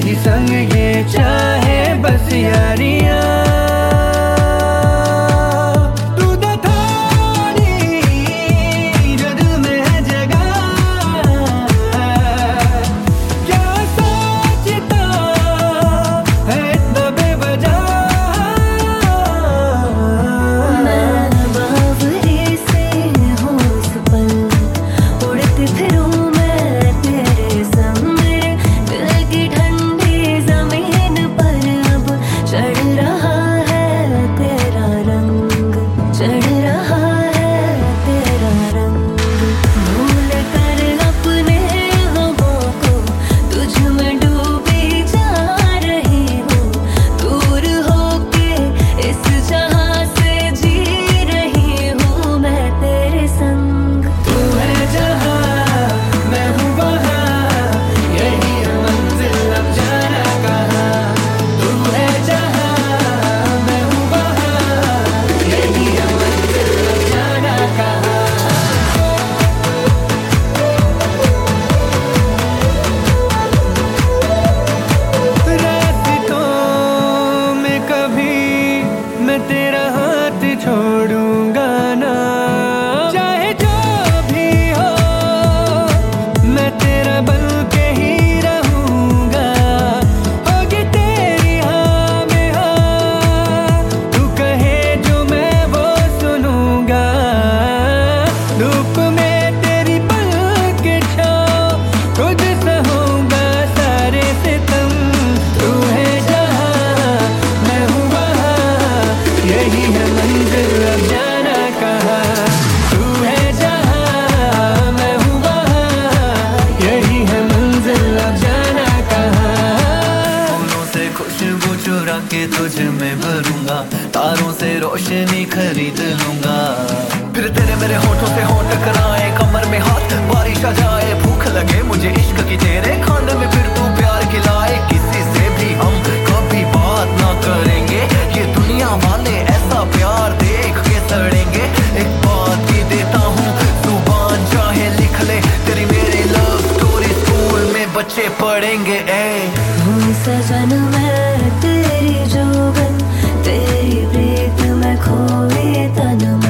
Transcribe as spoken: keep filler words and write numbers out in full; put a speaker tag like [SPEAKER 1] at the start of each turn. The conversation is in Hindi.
[SPEAKER 1] यही संग ये चाहे बस यारियां। मैं तेरा हाथ छोड़ूंगा ना, चाहे जो भी हो मैं तेरा बन के ही रहूंगा। होगी तेरी हाँ में हाँ, तू कहे जो मैं वो सुनूंगा। धूप में तेरी पलक छाओ, खुद सहूंगा सारे सितम। तू है जहाँ मैं हूँ वहाँ, यही है मंजिल अब जाना कहाँ। तू है जहाँ मैं हूँ वहाँ, यही है मंजिल अब जाना कहाँ। फूलों से खुशबू चुरा के तुझ में भरूंगा, तारों से रोशनी खरीद लूंगा। फिर तेरे मेरे होठों से होठ टकराए, कमर में हाथ बारिश आ जाए। भूख लगे मुझे इश्क की तेरे खाने में, फिर तू प्यार खिलाए। किसी से भी हम कभी बात ना करेंगे, ये दुनिया वाले ऐसा प्यार देख के सड़ेंगे। एक बात भी देता हूँ जुबान चाहे लिख ले, तेरी मेरी लव स्टोरी स्कूल में बच्चे पढ़ेंगे। ए
[SPEAKER 2] हूँ सजन मैं तेरी जोगन, तेरी प्रीत में खोए तन